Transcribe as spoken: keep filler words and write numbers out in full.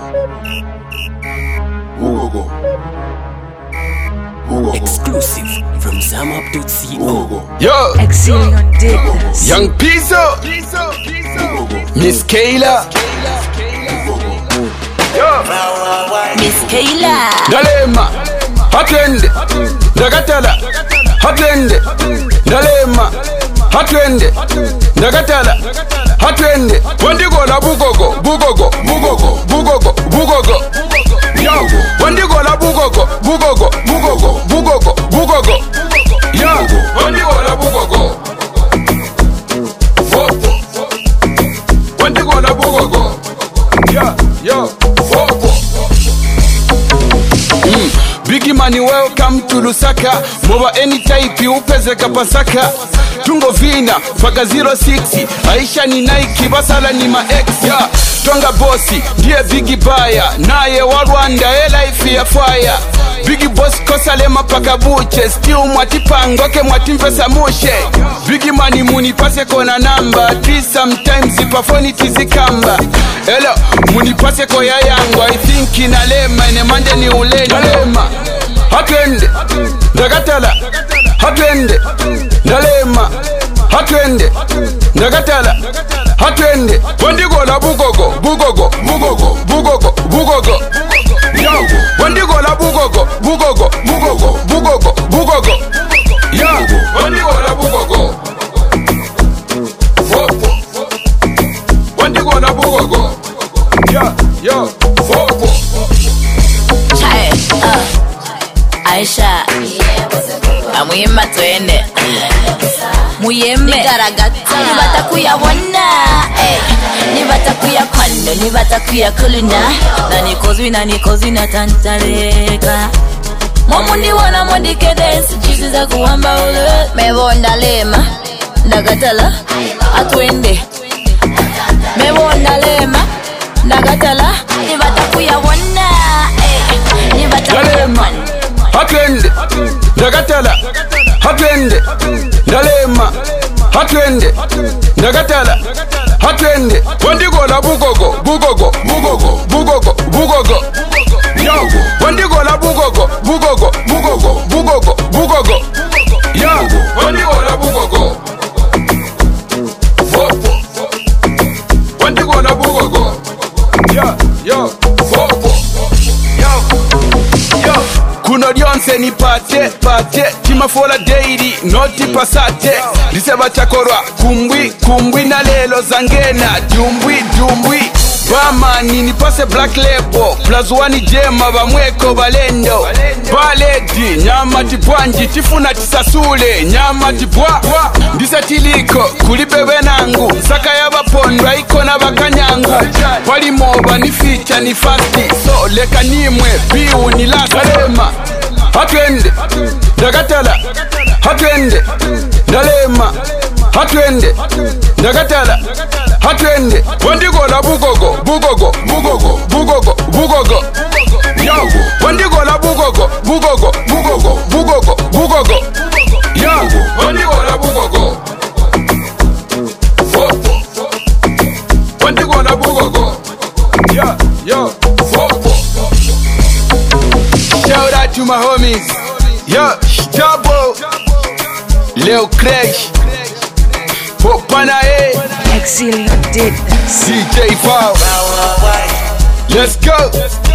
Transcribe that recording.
Bugogo. Bugogo. Exclusive from Zamup dot co. Yo, Exilion Dickness. Young Pizzo, Miss Kayla, Miss Kayla. Dalema, Hatwende, Dagatala, Hatwende, Dalema, Hatwende, Dagatala, Hatwende, Wandigo la Bugogo, Bugogo, Bugogo, Bugogo, Bugogo. Yo, Wandigo la Bugogo, Bugogo, Bugogo, Bugogo, Bugogo. Yo, Wandigo la Bugogo. Wandigo la Bugogo. Yo, yo, Fopo. Mm. Biggie Money, welcome to Lusaka. Moba any type upezeka pasaka. Tungo vina, paka zero six. Aisha ni Nike, basala ni ma ex ya. Tonga bossi, ndiye Biggie Baya. Naye wa Rwanda, e life ya fire. Biggie Boss kosa lema paka buche. Still mwatipango ke mwatimfesa mushe. Biggie Money muni pase kona namba. Three sometimes ipafoni tizikamba. Hello, muni pase koya yangu. I think inalema, ine mande ni ule nalema. Hatwende, Dagatala, Hatwende, Dalema, Hatwende, Dagatala, Hatwende, Wandigo la Bugogo, Bugogo, Bugogo, Bugogo, Bugogo. Yo, Wandigo la Bugogo, Bugogo, Bugogo, Bugogo, Bugogo. Yo, Wandigo la Bugogo. Fopo. Wandigo la Bugogo. Yo, yo, Fopo. Chae, uh, Aisha. Amuyemba twende. Muyembe nigaragata nibata kuyabona eh nibata kuyakwanda nibata kuyakuluna na nikozwi na nikozwi na tantaleka momu ndiwona mondike dance jizi za kuwamba ule mebonda lema ndagatala atwende mebonda lema ndagatala nibata kuyabona eh nibata kuyakwanda Hatwende, Dagatala, Hatwende, Dalema, Hatwende, Dagatala, Hatwende, Wandigo la Bugogo, Bugogo, Bugogo, Bugogo, Bugogo. Yo, Wandigo la Bugogo, Bugogo, Bugogo, Bugogo, Bugogo. Yo, Wandigo la Bugogo. Fopo. Wandigo la Bugogo. Yo, yo, Fopo. Yo, yo. Kuno lyonse ni pate, pate Timafola daily, noti pasate Liseba chakorwa, kumbwi, kumbwi na lelo zangena Jumbwi, jumbwi Bamani ni pase black label Plus one jema bamweko balendo Baledi, nyama tibwanji Tifuna tisasule, nyama tibwa Ndisa tiliko, kulibebe nangu Saka ya bapondwa, iko na bakanyangu Pali moba ni feature ni fasti So leka nimwe, biu ni lasa Dalema, Hatwende, Dagatala, Hatwende, Dalema, Hatwende, Dagatala, Hatwende, Wandigo la Bugogo, Bugogo, Bugogo, Bugogo, Bugogo. Yo, Wandigo la Bugogo, Bugogo, Bugogo, Bugogo, Bugogo. Yo, Wandigo la Bugogo. Fopo. Wandigo la Bugogo. Yo, yo, Fopo. Shout out to my homies. Yo, Double, Leo Crash, Popana A, Exilion Dickness. C J Fowl. Let's go.